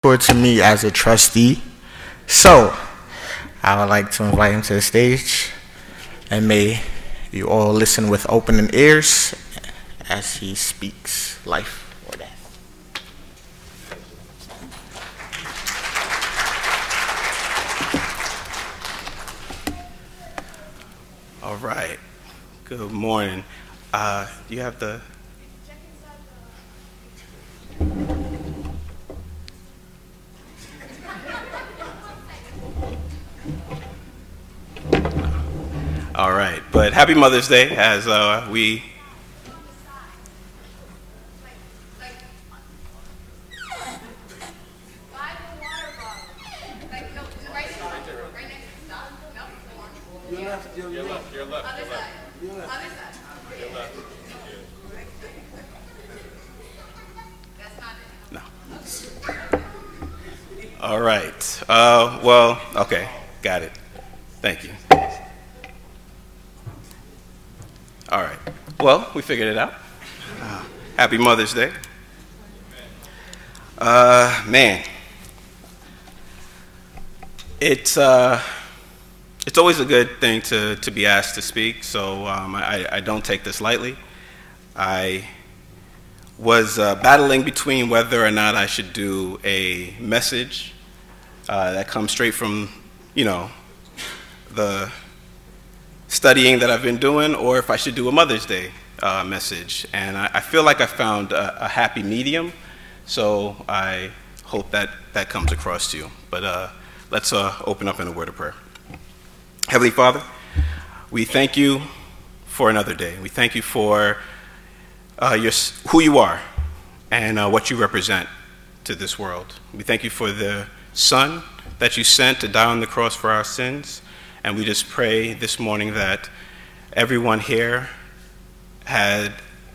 forward to me as a trustee. So, I would like to invite him to the stage, and may you all listen with open ears as he speaks life or death. All right. Good morning. You have the... All right, but happy Mother's Day as we... No. All right. Well, okay, got it. Thank you. All right. Well, we figured it out. Happy Mother's Day. Man, it's always a good thing to be asked to speak. So I don't take this lightly. I was battling between whether or not I should do a message that comes straight from, the studying that I've been doing, or if I should do a Mother's Day message. And I feel like I found a happy medium, so I hope that comes across to you. But let's open up in a word of prayer. Heavenly Father, we thank you for another day. We thank you for who you are and what you represent to this world. We thank you for the Son that you sent to die on the cross for our sins. And we just pray this morning that everyone here had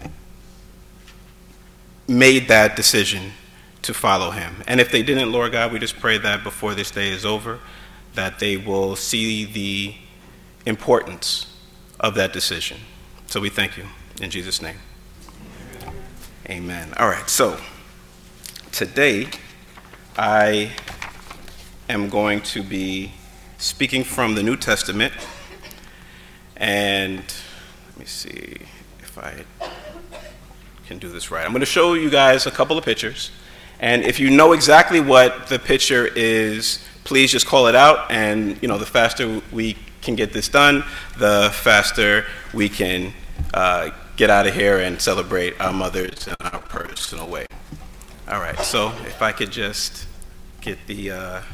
made that decision to follow him. And if they didn't, Lord God, we just pray that before this day is over, that they will see the importance of that decision. So we thank you in Jesus' name. Amen. All right, so today I am going to be speaking from the New Testament, and let me see if I can do this right. I'm going to show you guys a couple of pictures, and if you know exactly what the picture is, please just call it out, and the faster we can get this done, the faster we can get out of here and celebrate our mothers in our personal way. All right, so if I could just get the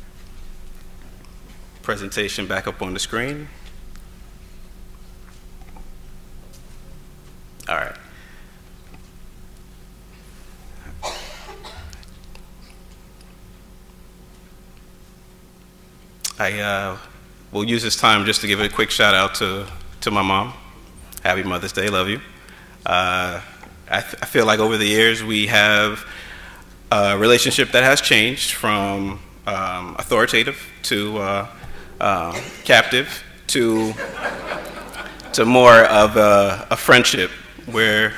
presentation back up on the screen. All right. I will use this time just to give a quick shout out to my mom. Happy Mother's Day, love you. I feel like over the years we have a relationship that has changed from authoritative to captive to more of a friendship where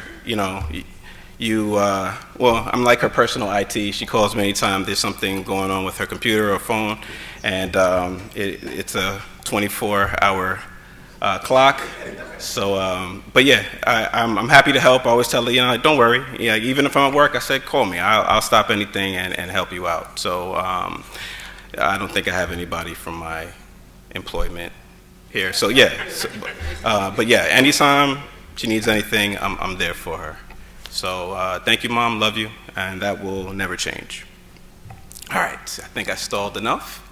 I'm like her personal IT. She calls me anytime there's something going on with her computer or phone, and it's a 24-hour clock. So, but yeah, I'm happy to help. I always tell her, don't worry. Yeah, even if I'm at work, I said, call me. I'll stop anything and help you out. So I don't think I have anybody from my employment here. So yeah, but yeah, anytime she needs anything, I'm there for her. So thank you, Mom. Love you, and that will never change. All right, I think I stalled enough.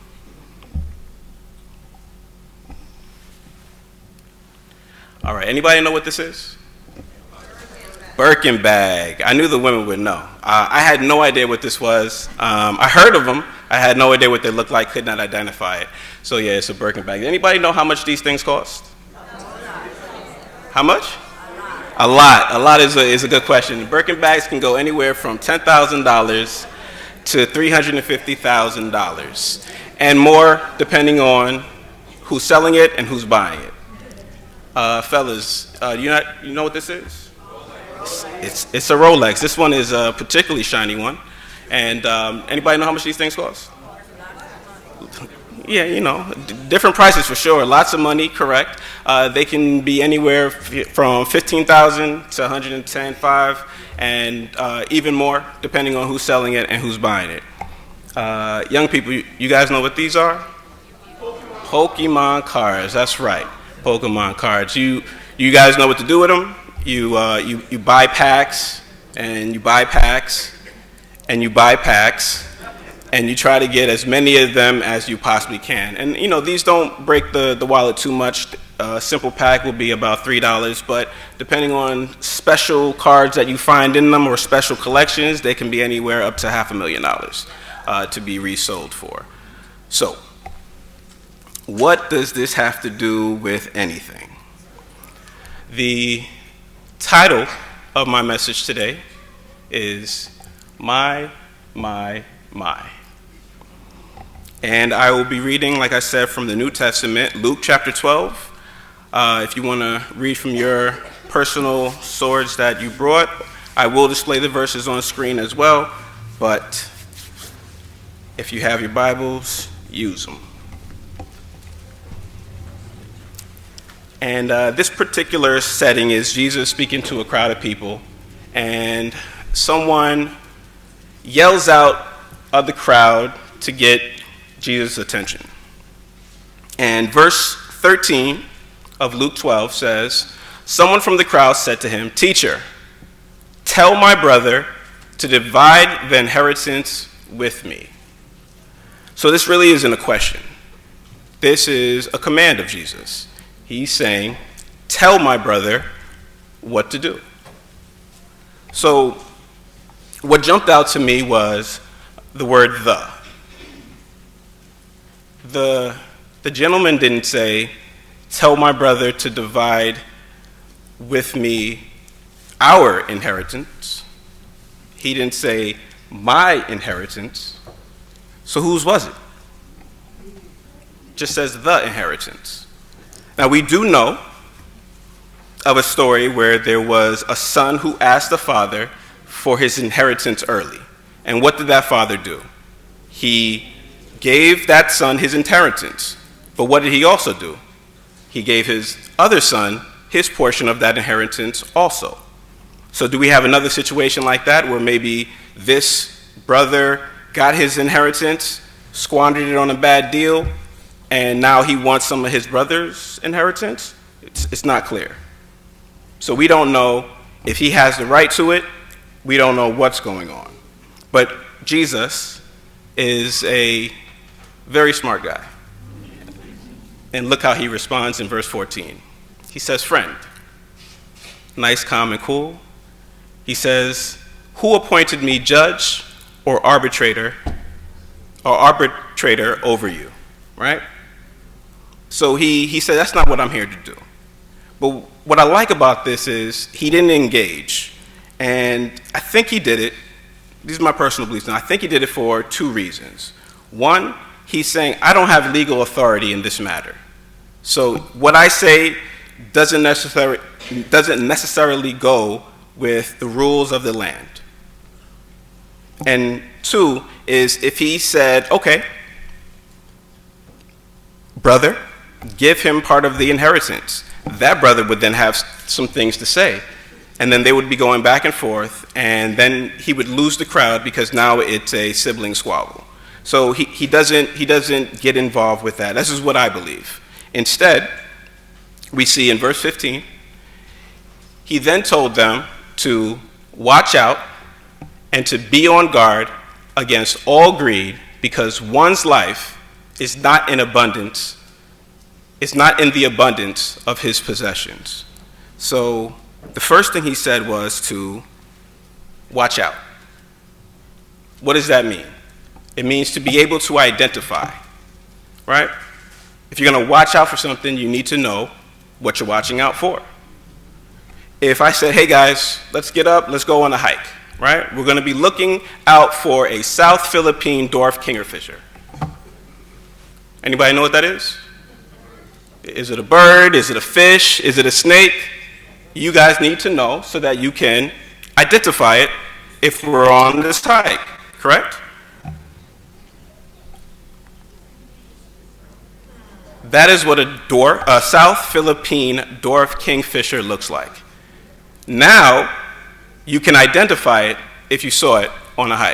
All right, anybody know what this is? Birkin bag. I knew the women would know. I had no idea what this was. I heard of them. I had no idea what they looked like, could not identify it. So yeah, it's a Birkin bag. Anybody know how much these things cost? How much? A lot. A lot is a good question. Birkin bags can go anywhere from $10,000 to $350,000 and more, depending on who's selling it and who's buying it. Fellas, you know what this is? It's a Rolex. This one is a particularly shiny one. And anybody know how much these things cost? Yeah, different prices for sure. Lots of money, correct. They can be anywhere from $15,000 to $110,500, and even more, depending on who's selling it and who's buying it. Young people, you guys know what these are? Pokemon cards. That's right, Pokemon cards. You guys know what to do with them. You buy packs, and you buy packs, and you buy packs. And you try to get as many of them as you possibly can. And, these don't break the wallet too much. A simple pack will be about $3, but depending on special cards that you find in them or special collections, they can be anywhere up to $500,000 to be resold for. So, what does this have to do with anything? The title of my message today is My. And I will be reading, like I said, from the New Testament, Luke chapter 12. If you want to read from your personal swords that you brought, I will display the verses on screen as well. But if you have your Bibles, use them. And this particular setting is Jesus speaking to a crowd of people, and someone yells out of the crowd to get Jesus' attention. And verse 13 of Luke 12 says, "Someone from the crowd said to him, 'Teacher, tell my brother to divide the inheritance with me.'" So this really isn't a question. This is a command of Jesus. He's saying, tell my brother what to do. So what jumped out to me was the word "the." The gentleman didn't say, tell my brother to divide with me our inheritance. He didn't say, my inheritance. So whose was it? Just says the inheritance. Now we do know of a story where there was a son who asked the father for his inheritance early. And what did that father do? He gave that son his inheritance. But what did he also do? He gave his other son his portion of that inheritance also. So do we have another situation like that where maybe this brother got his inheritance, squandered it on a bad deal, and now he wants some of his brother's inheritance? It's not clear. So we don't know if he has the right to it. We don't know what's going on. But Jesus is a very smart guy. And look how he responds in verse 14. He says, "Friend," nice, calm, and cool. He says, "Who appointed me judge or arbitrator over you?" Right? So he said, that's not what I'm here to do. But what I like about this is he didn't engage. And I think he did it. These are my personal beliefs. And I think he did it for two reasons. One, he's saying, I don't have legal authority in this matter. So what I say doesn't necessarily go with the rules of the land. And two is if he said, okay, brother, give him part of the inheritance, that brother would then have some things to say. And then they would be going back and forth, and then he would lose the crowd because now it's a sibling squabble. So he doesn't get involved with that. This is what I believe. Instead, we see in verse 15, he then told them to watch out and to be on guard against all greed, because one's life is not in abundance. It's not in the abundance of his possessions. So the first thing he said was to watch out. What does that mean? It means to be able to identify, right? If you're going to watch out for something, you need to know what you're watching out for. If I said, hey guys, let's get up, let's go on a hike, right? We're going to be looking out for a South Philippine dwarf kingfisher. Anybody know what that is? Is it a bird? Is it a fish? Is it a snake? You guys need to know so that you can identify it if we're on this hike. correct? That is what a South Philippine dwarf kingfisher looks like. Now, you can identify it if you saw it on a hike.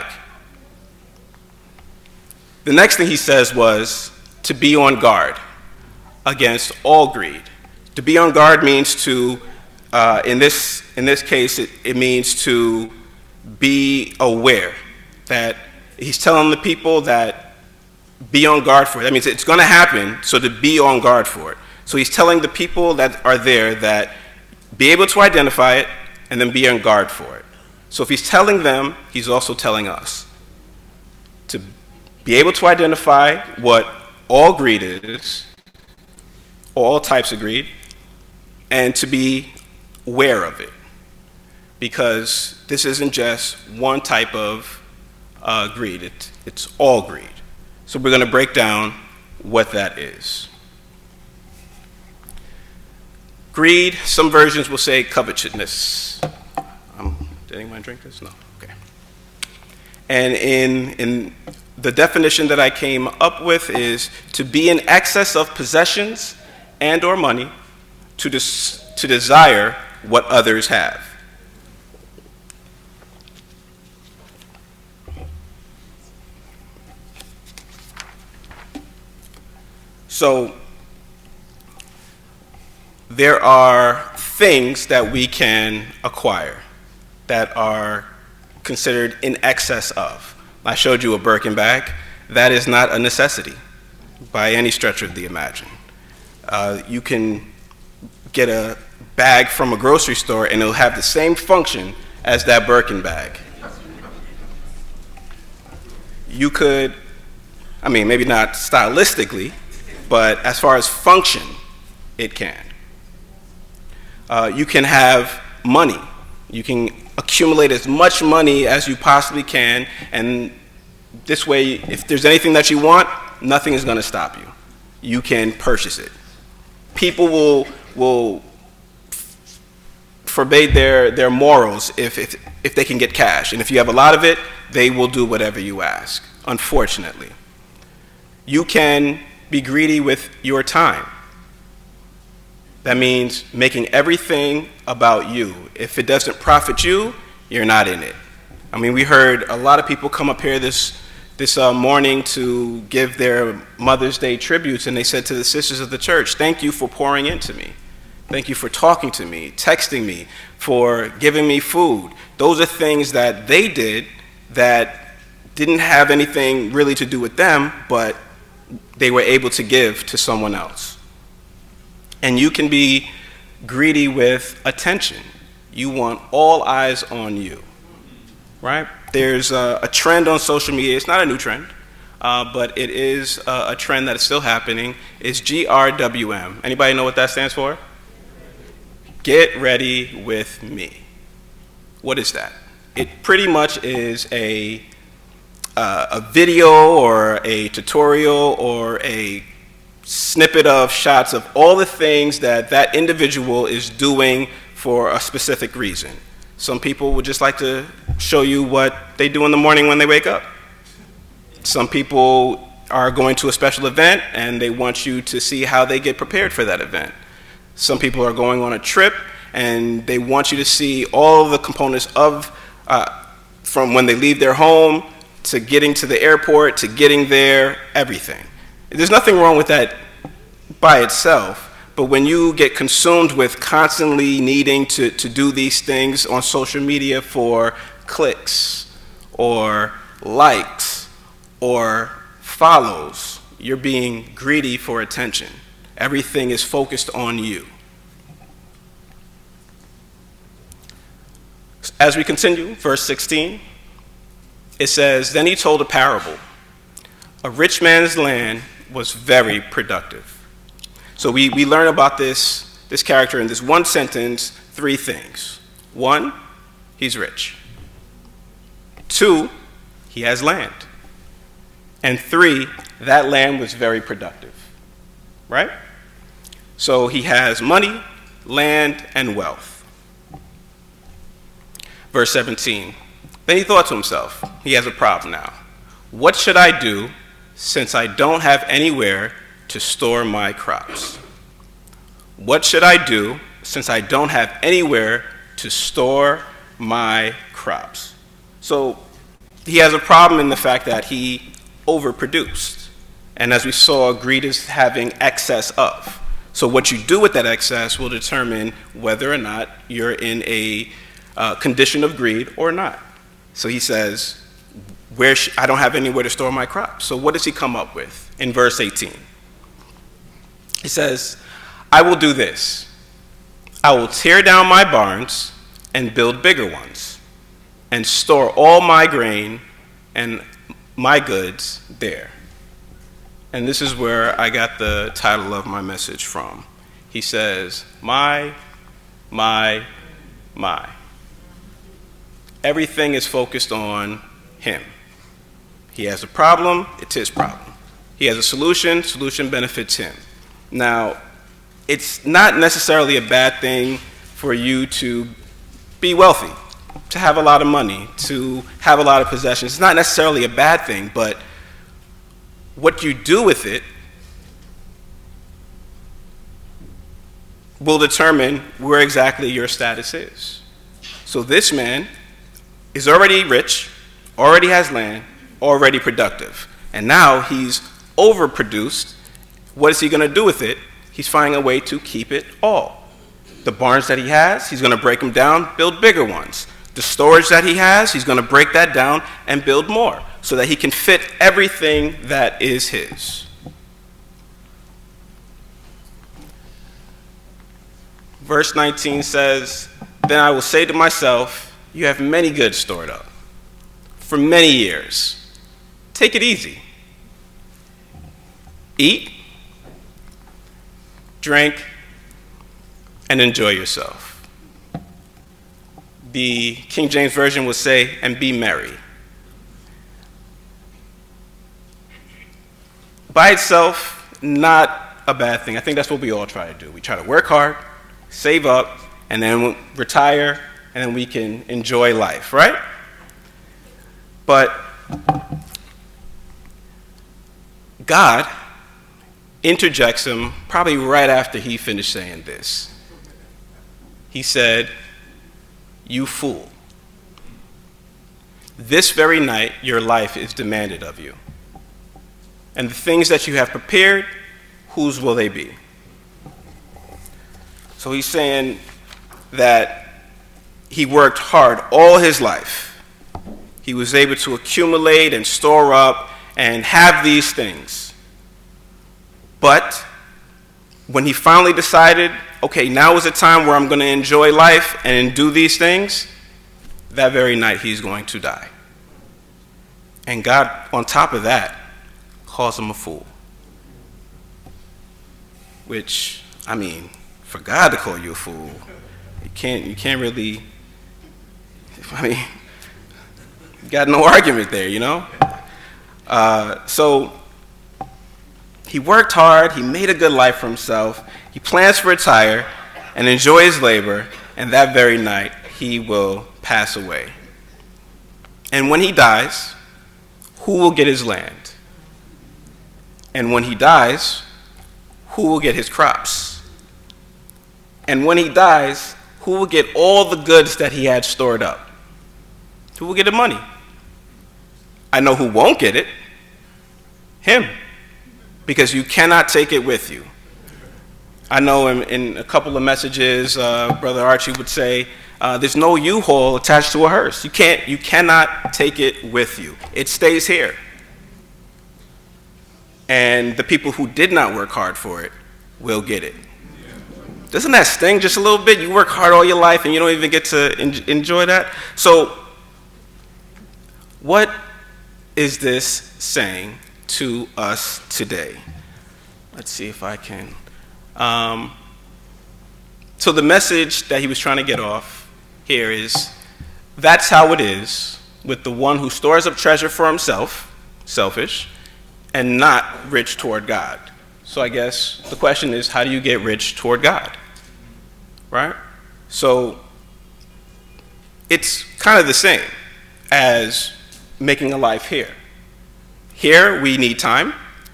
The next thing he says was to be on guard against all greed. To be on guard means to, in this case, it means to be aware. That he's telling the people that be on guard for it. That means it's going to happen, so to be on guard for it. So he's telling the people that are there that be able to identify it and then be on guard for it. So if he's telling them, he's also telling us to be able to identify what all greed is, all types of greed, and to be aware of it. Because this isn't just one type of greed, it's all greed. So we're going to break down what that is. Greed, some versions will say covetousness. Did anyone drink this? No. Okay. And in the definition that I came up with is to be in excess of possessions and or money, to desire what others have. So there are things that we can acquire that are considered in excess of. I showed you a Birkin bag. That is not a necessity by any stretch of the imagination. You can get a bag from a grocery store and it'll have the same function as that Birkin bag. You could, maybe not stylistically, but as far as function, it can. You can have money. You can accumulate as much money as you possibly can, and this way, if there's anything that you want, nothing is going to stop you. You can purchase it. People will forbade their morals if they can get cash, and if you have a lot of it, they will do whatever you ask, unfortunately. You can be greedy with your time. That means making everything about you. If it doesn't profit you, you're not in it. We heard a lot of people come up here this morning to give their Mother's Day tributes, and they said to the sisters of the church, thank you for pouring into me. Thank you for talking to me, texting me, for giving me food. Those are things that they did that didn't have anything really to do with them, but they were able to give to someone else. And you can be greedy with attention. You want all eyes on you, right? There's a trend on social media. It's not a new trend, but it is a trend that is still happening. It's GRWM. Anybody know what that stands for? Get ready with me. What is that? It pretty much is a video or a tutorial or a snippet of shots of all the things that individual is doing for a specific reason. Some people would just like to show you what they do in the morning when they wake up. Some people are going to a special event and they want you to see how they get prepared for that event. Some people are going on a trip and they want you to see all of the components of from when they leave their home to getting to the airport, to getting there, everything. There's nothing wrong with that by itself, but when you get consumed with constantly needing to do these things on social media for clicks or likes or follows, you're being greedy for attention. Everything is focused on you. As we continue, verse 16, it says, then he told a parable. A rich man's land was very productive. So we learn about this character in this one sentence, three things. One, he's rich. Two, he has land. And three, that land was very productive. Right? So he has money, land, and wealth. Verse 17, Then he thought to himself, he has a problem now. What should I do since I don't have anywhere to store my crops? What should I do since I don't have anywhere to store my crops? So he has a problem in the fact that he overproduced. And as we saw, greed is having excess of. So what you do with that excess will determine whether or not you're in a condition of greed or not. So he says, I don't have anywhere to store my crops. So what does he come up with in verse 18? He says, I will do this. I will tear down my barns and build bigger ones, and store all my grain and my goods there. And this is where I got the title of my message from. He says, my. Everything is focused on him. He has a problem, it's his problem. He has a solution benefits him. Now, it's not necessarily a bad thing for you to be wealthy, to have a lot of money, to have a lot of possessions. It's not necessarily a bad thing, but what you do with it will determine where exactly your status is. So this man is already rich, already has land, already productive. And now he's overproduced. What is he going to do with it? He's finding a way to keep it all. The barns that he has, he's going to break them down, build bigger ones. The storage that he has, he's going to break that down and build more so that he can fit everything that is his. Verse 19 says, then I will say to myself, you have many goods stored up for many years. Take it easy. Eat, drink, and enjoy yourself. The King James Version will say, and be merry. By itself, not a bad thing. I think that's what we all try to do. We try to work hard, save up, and then retire, and then we can enjoy life, right? But God interjects him probably right after he finished saying this. He said, you fool. This very night your life is demanded of you. And the things that you have prepared, whose will they be? So he's saying that he worked hard all his life. He was able to accumulate and store up and have these things. But when he finally decided, okay, now is the time where I'm going to enjoy life and do these things, that very night he's going to die. And God, on top of that, calls him a fool. Which, I mean, for God to call you a fool, you can't really, I mean, you got no argument there, you know? So he worked hard, he made a good life for himself, he plans to retire and enjoy his labor, and that very night he will pass away. And when he dies, who will get his land? And when he dies, who will get his crops? And when he dies, who will get all the goods that he had stored up? Who will get the money? I know who won't get it. Him. Because you cannot take it with you. I know in a couple of messages, Brother Archie would say, there's no U-Haul attached to a hearse. You cannot take it with you. It stays here. And the people who did not work hard for it will get it. Doesn't that sting just a little bit? You work hard all your life and you don't even get to enjoy that? So, what is this saying to us today? Let's see if I can. So the message that he was trying to get off here is, that's how it is with the one who stores up treasure for himself, selfish, and not rich toward God. So I guess the question is, how do you get rich toward God? Right? So it's kind of the same. as making a life here. Here, we need time.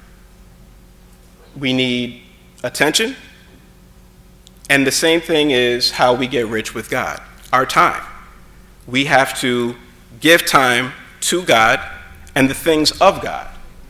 We need attention. And the same thing is how we get rich with God, our time. We have to give time to God and the things of God.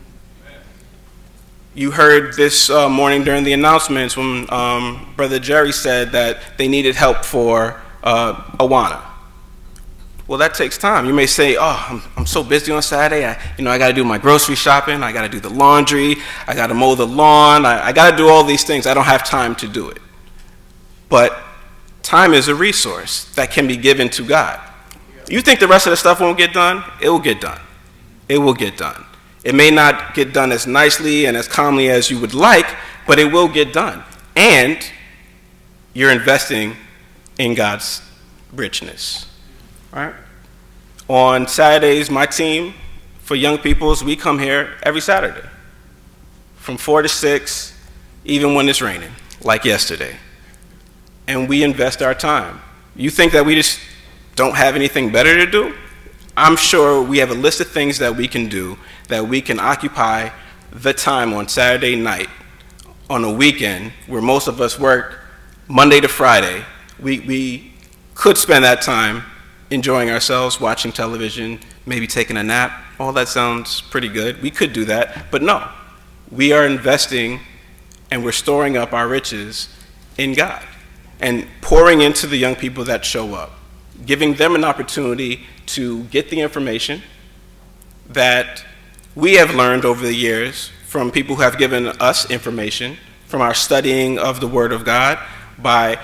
You heard this morning during the announcements when Brother Jerry said that they needed help for Awana. Well, that takes time. You may say, oh, I'm so busy on Saturday. I got to do my grocery shopping. I got to do the laundry. I got to mow the lawn. I got to do all these things. I don't have time to do it. But time is a resource that can be given to God. You think the rest of the stuff won't get done? It will get done. It will get done. It may not get done as nicely and as calmly as you would like, but it will get done. And you're investing in God's richness. Right? On Saturdays, my team for young peoples, we come here every Saturday from 4 to 6, even when it's raining, like yesterday. And we invest our time. You think that we just don't have anything better to do? I'm sure we have a list of things that we can do, that we can occupy the time on Saturday night, on a weekend where most of us work Monday to Friday. We could spend that time enjoying ourselves, watching television, maybe taking a nap. All that sounds pretty good. We could do that, but no. We are investing and we're storing up our riches in God and pouring into the young people that show up, giving them an opportunity to get the information that we have learned over the years from people who have given us information from our studying of the Word of God by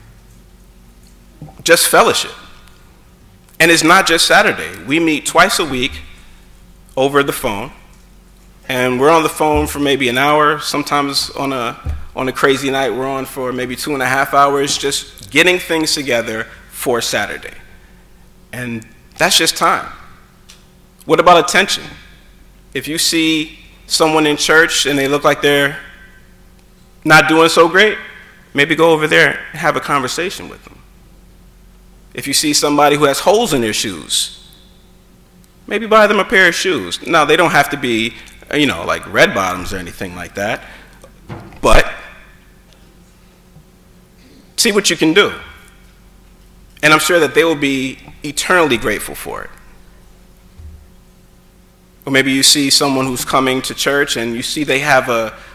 just fellowship. And it's not just Saturday. We meet twice a week over the phone, and we're on the phone for maybe an hour. Sometimes on a crazy night, we're on for maybe 2.5 hours, just getting things together for Saturday. And that's just time. What about attention? If you see someone in church and they look like they're not doing so great, maybe go over there and have a conversation with them. If you see somebody who has holes in their shoes, maybe buy them a pair of shoes. Now, they don't have to be, like red bottoms or anything like that, but see what you can do. And I'm sure that they will be eternally grateful for it. Or maybe you see someone who's coming to church and you see they have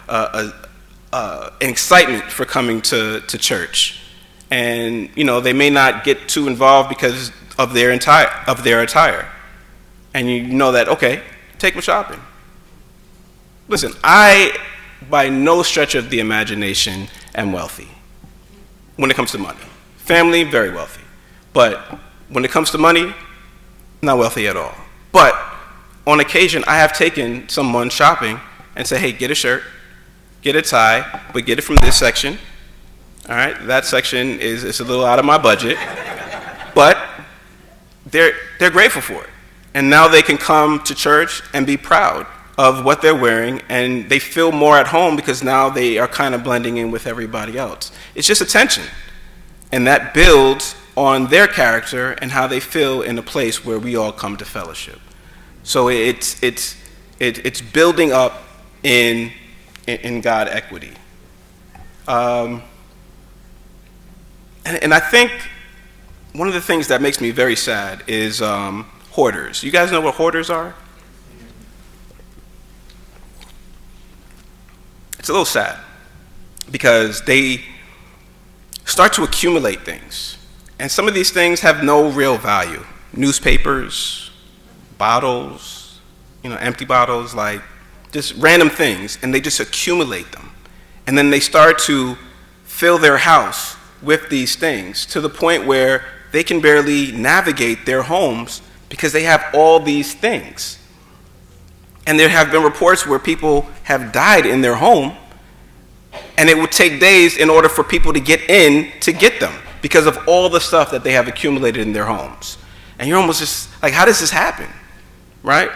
an excitement for coming to church. And, they may not get too involved because of their attire. And you know that, okay, take them shopping. Listen, I, by no stretch of the imagination, am wealthy when it comes to money. Family, very wealthy. But when it comes to money, not wealthy at all. But on occasion, I have taken someone shopping and said, hey, get a shirt, get a tie, but get it from this section. All right, that section is a little out of my budget, but they're grateful for it. And now they can come to church and be proud of what they're wearing, and they feel more at home because now they are kind of blending in with everybody else. It's just attention, and that builds on their character and how they feel in a place where we all come to fellowship. So it's building up in God equity. And I think one of the things that makes me very sad is hoarders. You guys know what hoarders are? It's a little sad because they start to accumulate things. And some of these things have no real value. Newspapers, bottles, empty bottles, like just random things, and they just accumulate them. And then they start to fill their house with these things to the point where they can barely navigate their homes because they have all these things. And there have been reports where people have died in their home, and it would take days in order for people to get in to get them because of all the stuff that they have accumulated in their homes. And you're almost just like, how does this happen? Right?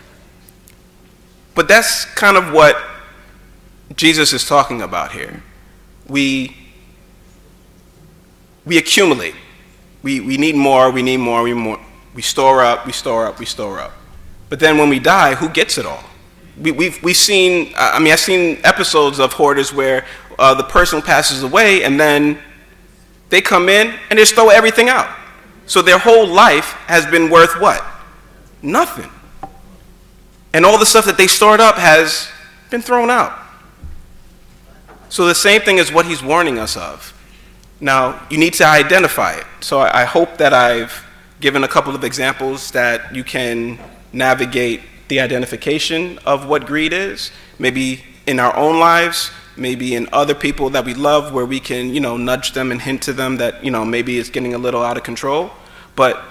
But that's kind of what Jesus is talking about here. We accumulate. We need more, we need more, We store up, we store up, we store up. But then when we die, who gets it all? We've seen, I've seen episodes of hoarders where the person passes away and then they come in and just throw everything out. So their whole life has been worth what? Nothing. And all the stuff that they stored up has been thrown out. So the same thing is what he's warning us of. Now, you need to identify it. So I hope that I've given a couple of examples that you can navigate the identification of what greed is, maybe in our own lives, maybe in other people that we love where we can, nudge them and hint to them that, maybe it's getting a little out of control. But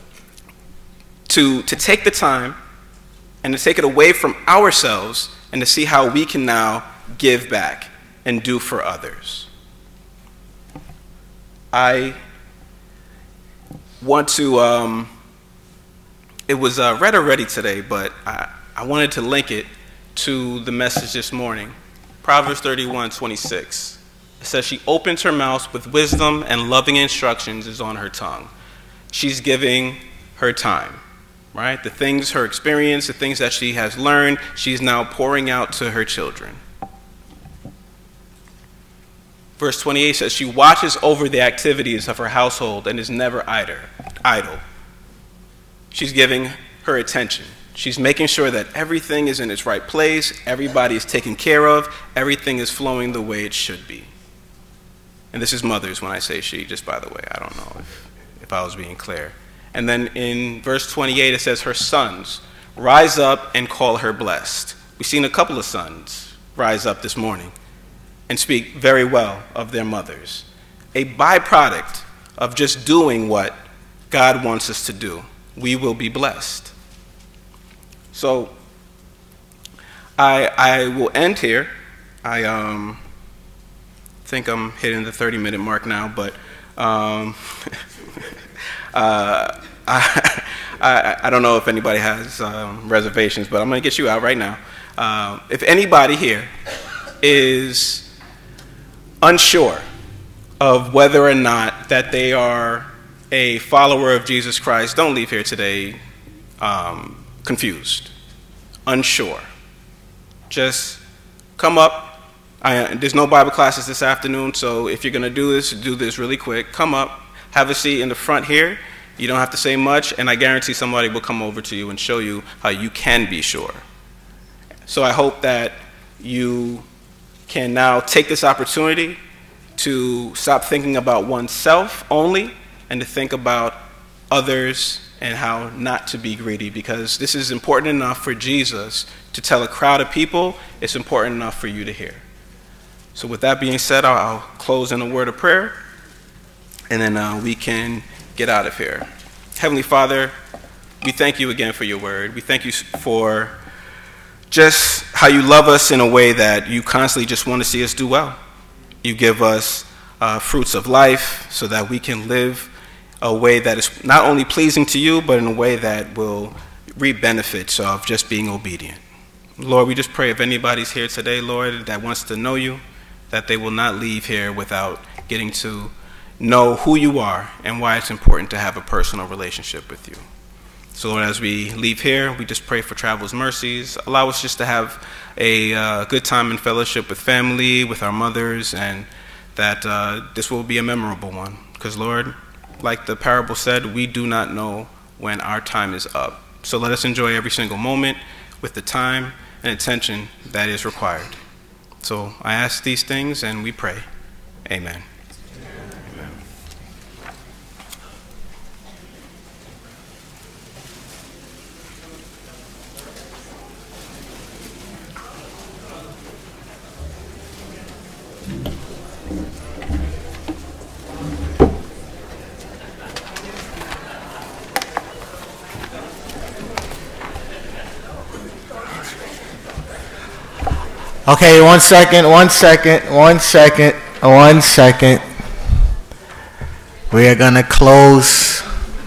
to take the time and to take it away from ourselves and to see how we can now give back and do for others. I want to, it was read already today, but I wanted to link it to the message this morning. Proverbs 31:26. It says, she opens her mouth with wisdom and loving instructions is on her tongue. She's giving her time, right? The things, her experience, the things that she has learned, she's now pouring out to her children. Verse 28 says, she watches over the activities of her household and is never idle. She's giving her attention. She's making sure that everything is in its right place, everybody is taken care of, everything is flowing the way it should be. And this is mothers when I say she, just by the way. I don't know if I was being clear. And then in verse 28 it says, her sons rise up and call her blessed. We've seen a couple of sons rise up this morning and speak very well of their mothers. A byproduct of just doing what God wants us to do. We will be blessed. So I will end here. I think I'm hitting the 30-minute mark now, but I don't know if anybody has reservations, but I'm going to get you out right now. If anybody here is unsure of whether or not that they are a follower of Jesus Christ, don't leave here today confused, unsure. Just come up. There's no Bible classes this afternoon, so if you're going to do this really quick. Come up, have a seat in the front here. You don't have to say much, and I guarantee somebody will come over to you and show you how you can be sure. So I hope that you can now take this opportunity to stop thinking about oneself only and to think about others and how not to be greedy, because this is important enough for Jesus to tell a crowd of people. It's important enough for you to hear. So with that being said, I'll close in a word of prayer, and then we can get out of here. Heavenly Father, we thank you again for your word. We thank you for just how you love us in a way that you constantly just want to see us do well. You give us fruits of life so that we can live a way that is not only pleasing to you, but in a way that will reap benefits of just being obedient. Lord, we just pray if anybody's here today, Lord, that wants to know you, that they will not leave here without getting to know who you are and why it's important to have a personal relationship with you. So Lord, as we leave here, we just pray for travel's mercies. Allow us just to have a good time in fellowship with family, with our mothers, and that this will be a memorable one. Because Lord, like the parable said, we do not know when our time is up. So let us enjoy every single moment with the time and attention that is required. So I ask these things and we pray. Amen. Amen. Okay, one second. We are going to close